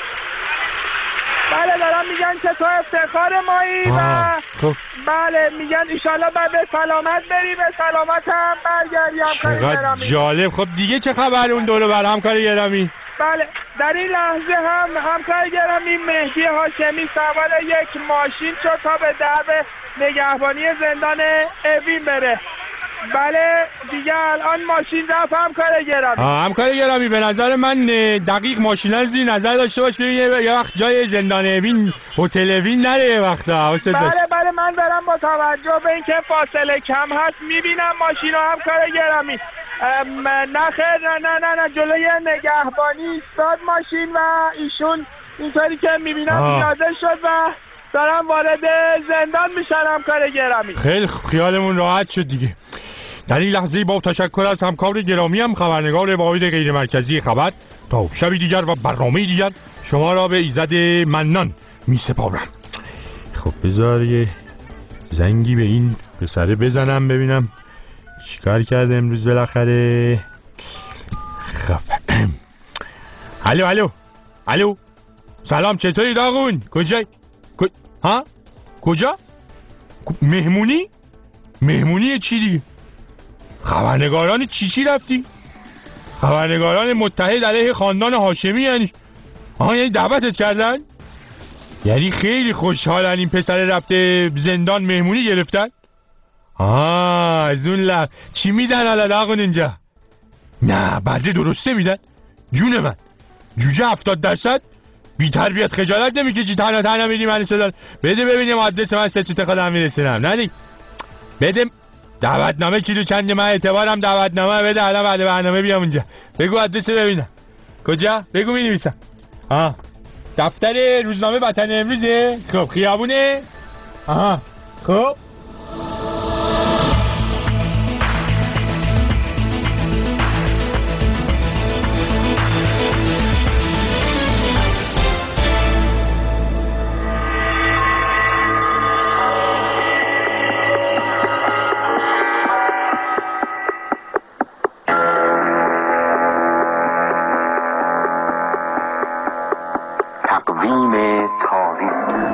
بله دارم میگن که تو افتخار مایی و خب. بله میگن ایشالله به سلامت بری به سلامت هم برگردی همکار گرامی. جالب. خب دیگه چه خبر اون دور بر همکار گرامی؟ بله در این لحظه هم همکار گرامی مهدی هاشمی سوار یک ماشین شد تا به درب نگهبانی زندان اوین بره. بله دیگه الان ماشین رفت همکار گرامی. همکار گرامی به نظر من دقیق ماشین زیر نظر داشته باش ببین یه وقت جای زندان اوین هتل اوین نره یه وقت. بله من دارم با توجه به اینکه فاصله کم هست میبینم ماشین رو همکار گرامی. نه خیر نه جلوی نگهبانی ایستاد ماشین و ایشون اینطوری که میبینم پیاده شد و دارم وارد زندان میشن. همکار گرامی خیلی خیالمون راحت شد دیگه. در این لحظه با تشکر از همکار گرامی هم خبرنگار واحد غیر مرکزی خبر، تا شبی دیگر و برنامه دیگر شما را به ایزد منان می سپارم. خب بذار یه زنگی به این پسره بزنم ببینم چیکار کرده امروز بالاخره. خب الو سلام، چطوری داغون؟ کجای؟ ها؟ کجا؟ مهمونی چی دیگه؟ خبرنگاران چی رفتی؟ خبرنگاران متحد علیه خاندان هاشمی یعنی دعوتت کردن؟ یعنی خیلی خوشحالن این پسر رفته زندان مهمونی گرفتن؟ از اون چی میدن حالا داغون اینجا؟ نه برده درسته میدن؟ جون من جوجه 70%؟ بی تربیت خجالت نمیکشی تنها میدی من صدا بده ببینیم آدرس من چه خودم میرسونم. نه دیگه بده دعوتنامه کیلو چنده، من اعتبارم دعوتنامه بده الان بعد برنامه بیام اونجا. بگو آدرس ببینم کجا؟ بگو مینویسم. دفتر روزنامه وطن امروزه؟ خب خیابونه؟ خب تقویم تاریخ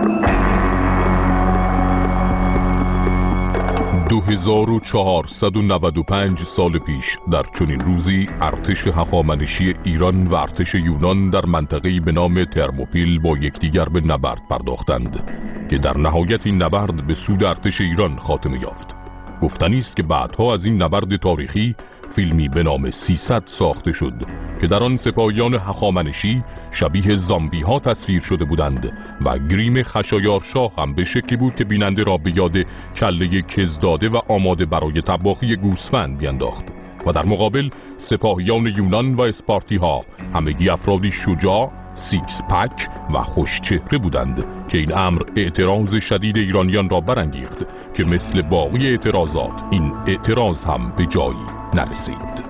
2495 سال پیش در چنین روزی ارتش هخامنشی ایران و ارتش یونان در منطقه‌ای به نام ترموپیل با یکدیگر به نبرد پرداختند که در نهایت این نبرد به سود ارتش ایران خاتمه یافت. گفتنی است که بعدها از این نبرد تاریخی فیلمی به نام 300 ساخته شد که در آن سپاهیان هخامنشی شبیه زامبی ها تصویر شده بودند و گریم خشایارشاه هم به شکلی بود که بیننده را به یاد کله کز داده و آماده برای طباخی گوسفند بینداخت. و در مقابل سپاهیان یونان و اسپارتی ها همگی افرادی شجاع، سیکس پک و خوش چهره بودند که این امر اعتراض شدید ایرانیان را برانگیخت که مثل باقی اعتراضات این اعتراض هم به جایی نرسید.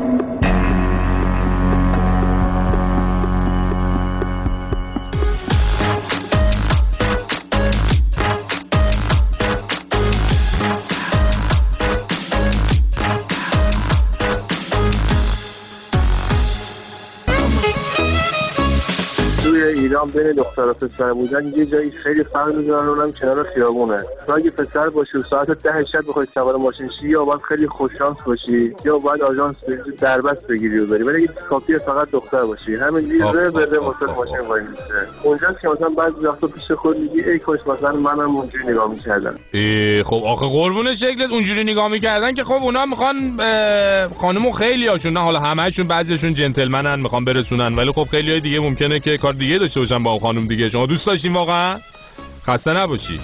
ایران بین دختر و پسر بودن یه جایی خیلی فرق می‌کنه، اونم کنار خیابونه. اگه پسر باشی و ساعت 10 شب بخوای سوار ماشین شی، یا باید خیلی خوششانس باشی یا باید آژانس دربست بگیری و بری. ولی کافیه فقط دختر باشی، همین ریزه بده واسه ماشین وای میسته. اونجا که مثلا بعضی وقتا پیش خود میگی ای کاش مثلا منم اونجوری نگاه می‌کردم. خب آخه قربون شکلت اونجوری نگاه می‌کردن که خب اونا میخوان خانمو خیلی هاشون، نه حالا همه‌شون، بعضیشون جنتلمنن میخوان برسونن، ولی خب خیلیای دیگه ممکنه که کار دیگه داشته باشن با خانم دیگه. شما دوست داشتین واقعا؟ خسته نباشید.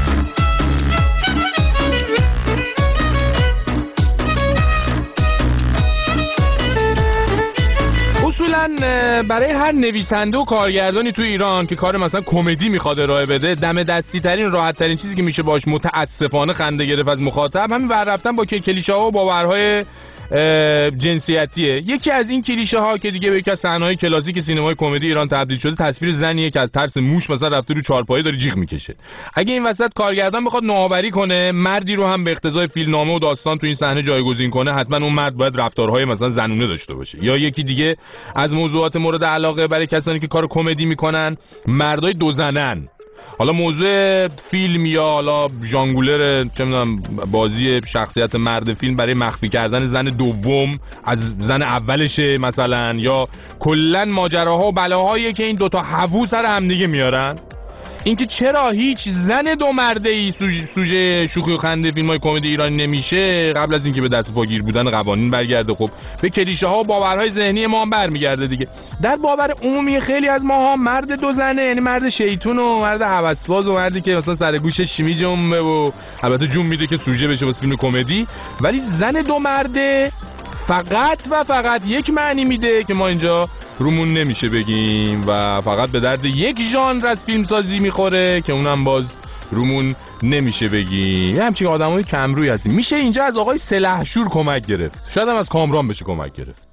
اصولا برای هر نویسنده و کارگردانی تو ایران که کار مثلا کمدی میخواد ارائه بده، دم دستی ترین راحت ترین چیزی که میشه باش متاسفانه خنده گرفت از مخاطب همین ور رفتن با کلیشه ها و باورهای جنسیتیه. یکی از این کلیشه ها که دیگه به یکی از صحنه‌های کلاسیک سینمای کمدی ایران تبدیل شده، تصویر زنیه که از ترس موش مثلا رفته رو چارپایه داره جیغ میکشه. اگه این وسط کارگردان بخواد نوآوری کنه، مردی رو هم به اقتضای فیلمنامه و داستان تو این صحنه جایگزین کنه، حتما اون مرد باید رفتارهای مثلا زنونه داشته باشه. یا یکی دیگه از موضوعات مورد علاقه برای کسانی که کار کمدی میکنن، مردای دو زنن. حالا موضوع فیلم یا حالا ژانگولر چه میدونم بازی شخصیت مرد فیلم برای مخفی کردن زن دوم از زن اولشه مثلا، یا کلا ماجراها و بلاهایی که این دوتا هوو سر همدیگه میارن. اینکه چرا هیچ زن دو مرده‌ای سوژه شوخی و خنده فیلم‌های کمدی ایرانی نمیشه، قبل از اینکه به دست پاگیر بودن قوانین برگرده، خب به کلیشه ها و باورهای ذهنی ما هم برمیگرده دیگه. در باور عمومی خیلی از ماها مرد دو زنه، یعنی مرد شیطون و مرد هوسباز و مردی که مثلا سر گوشش شیمی جنبه و البته جون میده که سوژه بشه واسه فیلم کمدی. ولی زن دو مرده فقط و فقط یک معنی میده که ما اینجا رومون نمیشه بگیم و فقط به درد یک ژانر از فیلمسازی میخوره که اونم باز رومون نمیشه بگیم. یه همچین آدمای کمروی هستیم. میشه اینجا از آقای سلحشور کمک گرفت، شاید هم از کامران بشه کمک گرفت.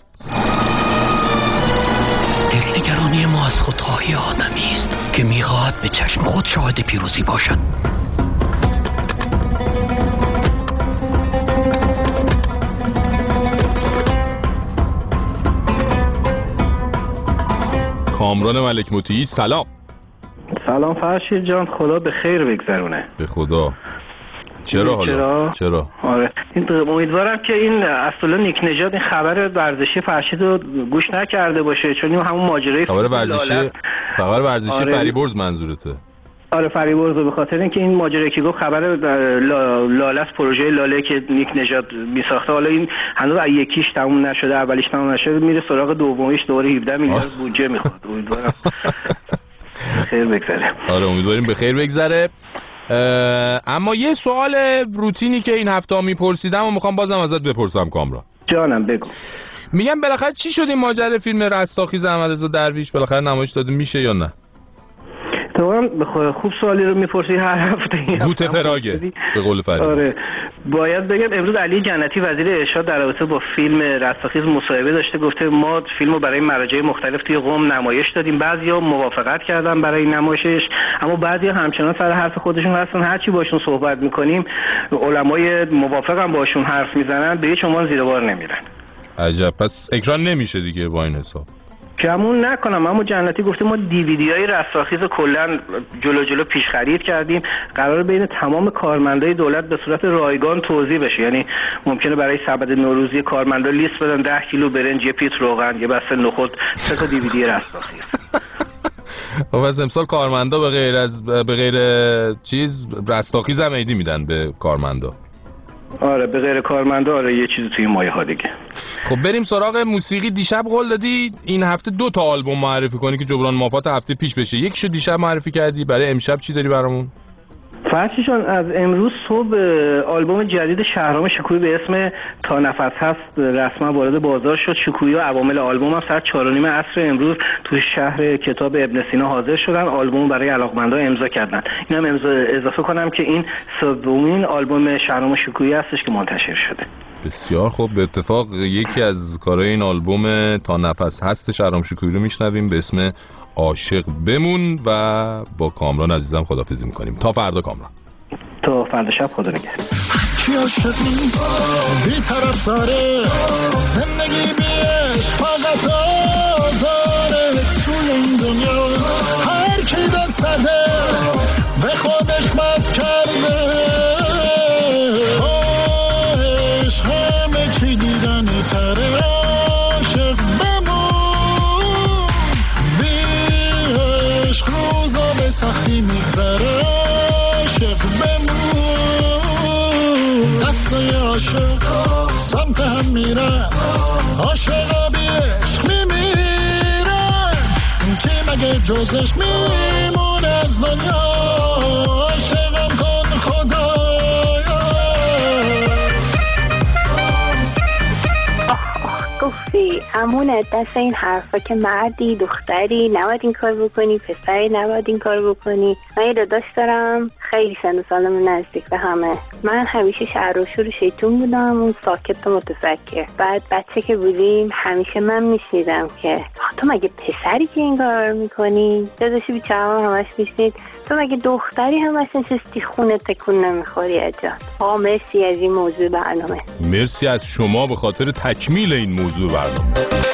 دلنگرانی ما از خودخواهی آدمی است که میخواهد به چشم خود شاهد پیروزی باشد. کامران ملک مطیعی سلام. سلام فرشید جان، خدا به خیر بگذرونه. به خدا. چرا حالا؟ چرا؟ آره امیدوارم که این اصلا نیک نژاد این خبر ورزشی فرشید رو گوش نکرده باشه، چون همون ماجرای خبر ورزشی فریبرز منظورته. آره فریبرز، به خاطر اینکه این ماجرایی که گفت خبر لاله است، پروژه لاله که نیک نژاد میساخته، حالا این هنوز یکیش تموم نشده، اولیش تموم نشده، میره سراغ دومیش، دوره 17 میلیارد بودجه میخواد. امیدوارم خیر بگذره. آره امیدواریم به خیر بگذره. اما یه سوال روتینی که این هفته ها میپرسیدم و میخوام بازم ازت بپرسم کامران. جانم بگو. میگم بالاخره چی شد این ماجرا فیلم رستاخیز احمدرضا درویش؟ بالاخره نمایش داده میشه یا نه؟ تو خوب سوالی رو میپرسی هر هفته. گوته فراگه به قول فرید. آره باید بگم امروز علی جنتی وزیر ارشاد در رابطه با فیلم رستاخیز مصاحبه داشته، گفته ما فیلمو برای مراجع مختلف توی قم نمایش دادیم، بعضیا موافقت کردن برای نمایشش، اما بعضیا همچنان سر حرف خودشون هستن. هرچی باشون صحبت میکنیم، علمای موافق هم باشون حرف میزنن، به هیچ عنوان زیر بار نمیرن. عجب، پس اکران نمیشه دیگه با این حساب. کمون نکنم، اما جنتی گفته ما دیویدی‌های رستاخیز کلا جلو پیش خرید کردیم، قرار بین تمام کارمندای دولت به صورت رایگان توزیع بشه. یعنی ممکنه برای سبد نوروزی کارمندا لیست بدن 10 کیلو برنج، یه پیت روغن، یه بسته نخود، 3 تا دیویدی رستاخیز. خب از امسال کارمندا به غیر چیز رستاخیز هم عیدی میدن به کارمندا. آره به غیر کارمندا، آره یه چیزی توی مایه ها دیگه. خب بریم سراغ موسیقی. دیشب قول دادی این هفته 2 تا آلبوم معرفی کنی که جبران مافات هفته پیش بشه. یکیشو دیشب معرفی کردی، برای امشب چی داری برامون؟ فرشیشان از امروز صبح آلبوم جدید شهرام شکویی به اسم تا نفس هست رسما وارد بازار شد. شکویی و عوامل آلبوم هم ساعت 4:30 عصر امروز تو شهر کتاب ابن سینا حاضر شدن، آلبوم برای علاقمندان امضا کردن. اینم اضافه کنم که این سومین آلبوم شهرام شکویی هستش که منتشر شده. بسیار خوب. به اتفاق یکی از کارهای این آلبوم تا نفس هست شهرام شکویی رو میشنویم به اسم عاشق بمون و با کامران عزیزم خداحافظی میکنیم. تا فردا کامران. تا فردا شب خدا نگهدار. کی عاشق نیست بی طرف داره زندگی بیش فقط آزاره توی این دنیا هر کی دست زده به خودش بد کرده همه چی دیدنی تره عاشق بمون بی عشق روزا به سختی میگذره عاشق بمون دستای عاشق سمت هم میرن عاشقا بی عشق میمیرن چی مگه جزش میمونه از دنیا عاشقم کن خدایا. گفتی همون دست این حرفا که مردی دختری نباید این کار بکنی، پسری نباید این کار بکنی. من یه داداش دارم خیلی سن و سالم نزدیک به همه. من همیشه شهر و شور شیطون بودم، اون ساکت و متفکر. بعد بچه که بودیم همیشه من میشنیدم که تو مگه پسری که این کار میکنی؟ داداشی بیچاره همش میشنید تو مگه دختری همش نشستی خونه تکون نمیخوری؟ عجب. آقا مرسی از این موضوع برنامه. مرسی از شما به خاطر تکمیل این موضوع برنامه.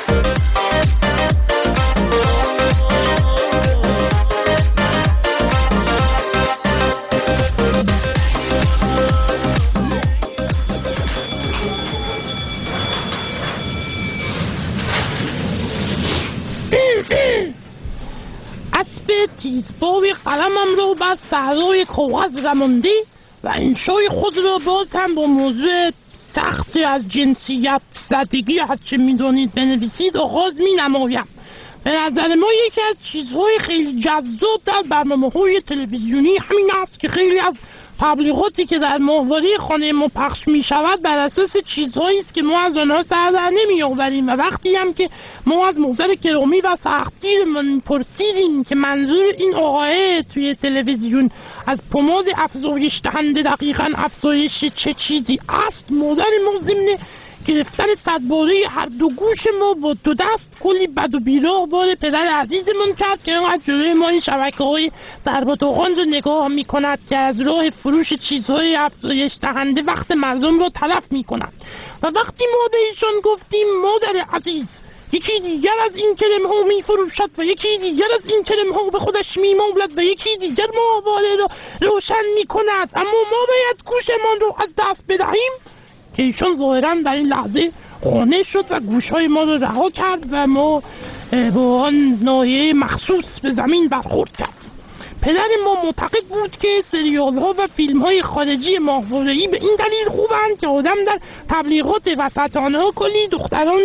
اسب تیزباری قلمم رو بر صحرای کاغذ رمانده و انشای خود را باز هم با موضوع سخت از جنسیت زدگی هرچه میدانید بنویسید آغاز می نمایم. به نظر ما یکی از چیزهای خیلی جذاب در برنامه‌های تلویزیونی همین است که خیلی از تبلیغاتی که در ماهواره خانه ما پخش می شود بر اساس چیزهایی است که ما از آنها سر در نمی آوریم و وقتی هم که ما از محضر گرامی و سختگیرمان پرسیدیم که منظور این آقای توی تلویزیون از پماد افزایش دهنده دقیقاً افزایش چه چیزی است، مادر ما ضمن گرفتن صدباره هر دو گوش ما با دو دست کلی بد و بیراه بار پدر عزیزمون کرد که اینقدر جلوی ما این شبکه‌های درباتوغان رو نگاه می‌کند که از راه فروش چیزهای افزایش دهنده وقت مردم رو تلف می‌کند. و وقتی ما به ایشان گفتیم مادر عزیز یکی دیگر از این کلمه ها میفروشد و یکی دیگر از این کلمه ها به خودش میمولد و یکی دیگر ماهواره را روشن می‌کند، اما ما باید گوشمان رو از دست بدهیم، که ایشون ظاهراً در این لحظه خانه شد و گوشهای ما رو رها کرد و ما با آن ناحیه مخصوص به زمین برخورد کردیم. پدر ما معتقد بود که سریال ها و فیلم های خارجی ماهواره‌ای به این دلیل خوبند که آدم در تبلیغات وسط آنها کلی دختران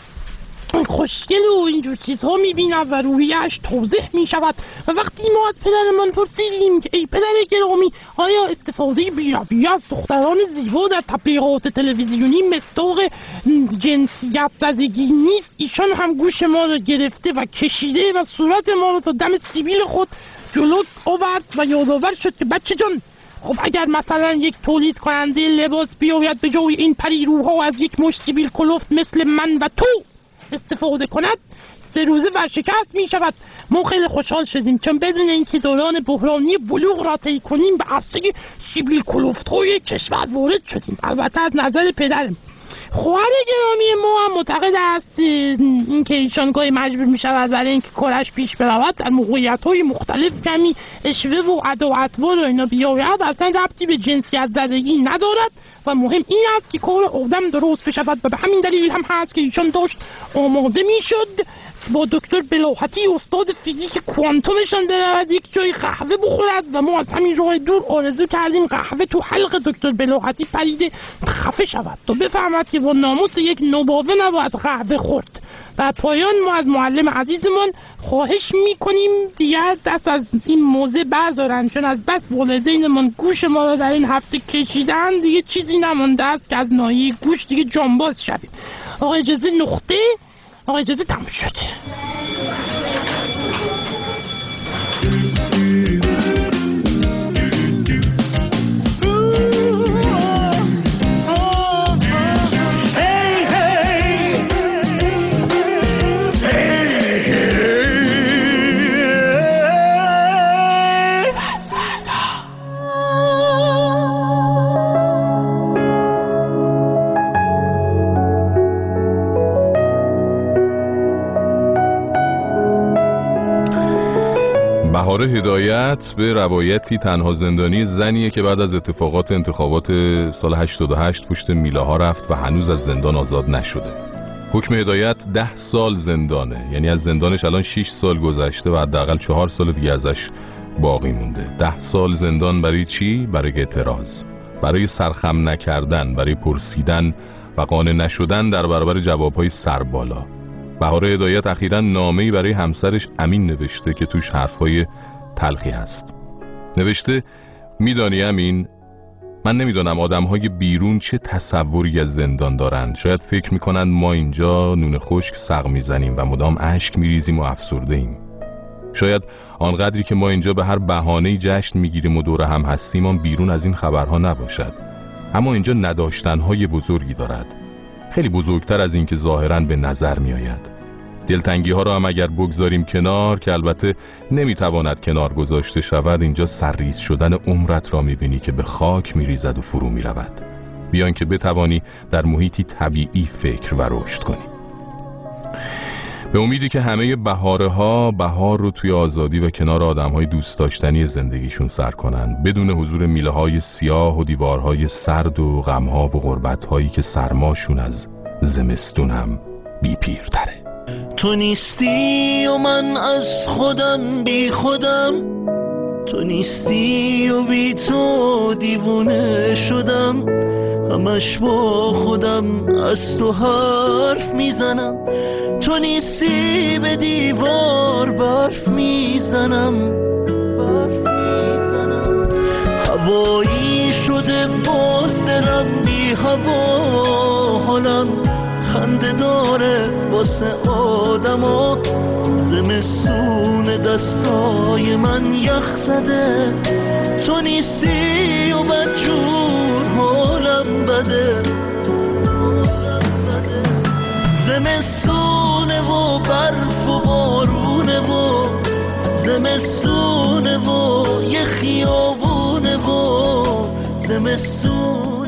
خوشگل و اینجور چیزها میبیند و رویش توضیح میشود. و وقتی ما از پدرمان پرسیدیم که ای پدر گرامی آیا استفاده بی‌رویه از دختران زیبا در تبلیغات تلویزیونی مصداق جنسیت زدگی نیست، ایشان هم گوش ما را گرفته و کشیده و صورت ما را تا دم سیبیل خود جلو آورد و یادآور شد که بچه جان، خب اگر مثلا یک تولید کننده لباس بیاید به جای این پریروها از یک مش سیبیل کلفت مثل من و تو استفاده کند 3 روزه ورشکست می شود. ما خیلی خوشحال شدیم چون بدون اینکه دوران بحرانی بلوغ را طی کنیم به عرصه سیبیل کلفت های کشور وارد شدیم. البته از نظر پدرم. خواهر گرامی ما هم معتقد است اینکه ایشان گاهی مجبور می شود برای اینکه کارش پیش برود در موقعیت های مختلف کمی اشوه و ادا و اطوار و اینا بیاید، اصلا ربطی به جنسیت زدگی ندارد و مهم این است که کار آدم درست بشود و به همین دلیل هم هست که ایشان داشت آماده می شد با دکتر بلاحتی استاد فیزیک کوانتومشان برود یک جای قهوه بخورد و ما از همین راه دور آرزو کردیم قهوه تو حلق دکتر بلاحتی پریده خفه شود تا بفهمد که با ناموس یک نوباوه نباید قهوه خورد. در پایان ما از معلم عزیزمان خواهش میکنیم دیگر دست از این موضوع بردارن، چون از بس والدینمان گوش ما را در این هفته کشیدن دیگه چیزی نمانده است که از ناحیه گوش دیگه جانباز شویم. آقا اجازه نقطه، آقا اجازه تموم شده. بهار هدایت به روایتی تنها زندانی زنیه که بعد از اتفاقات انتخابات سال 88 پشت میله ها رفت و هنوز از زندان آزاد نشده. حکم هدایت 10 سال زندانه، یعنی از زندانش الان 6 سال گذشته و حداقل 4 سال دیگه ازش باقی مونده. 10 سال زندان برای چی؟ برای اعتراض، برای سرخم نکردن، برای پرسیدن و قانع نشدن در برابر جوابهای سربالا. بهار هدایت اخیراً نامه‌ای برای همسرش امین نوشته که توش حرفای تلخی هست. نوشته میدانی امین، من نمیدونم آدم‌های بیرون چه تصوری از زندان دارن. شاید فکر میکنن ما اینجا نون خشک سق میزنیم و مدام اشک میریزیم و افسرده ایم. شاید آنقدری که ما اینجا به هر بهانه‌ای جشن میگیریم و دور هم هستیم آن بیرون از این خبرها نباشد. اما اینجا نداشتن‌های بزرگی دارد، خیلی بزرگتر از این که ظاهراً به نظر می آید. دلتنگی ها را هم اگر بگذاریم کنار، که البته نمیتواند کنار گذاشته شود، اینجا سرریز شدن عمرت را می بینی که به خاک می ریزد و فرو می رود، بیان که بتوانی در محیطی طبیعی فکر و رشد کنی. به امیدی که همه بهاره ها بهار رو توی آزادی و کنار آدم های دوست داشتنی زندگیشون سر کنن، بدون حضور میله های سیاه و دیوارهای سرد و غم ها و غربت هایی که سرماشون از زمستون هم بی پیرتره. تو نیستی و من از خودم بی خودم، تو نیستی و بی تو دیوونه شدم، همش با خودم از تو حرف میزنم، تو نیستی به دیوار برف میزنم، هوایی شده باز دلم بی هوا، حالم خنده داره واسه آدما، زمستون دستای من یخ زده، تو نیستی و بدجور حالم بده. زمستونه و برف و بارونه و زمستونه و یه خیابونه و زمستون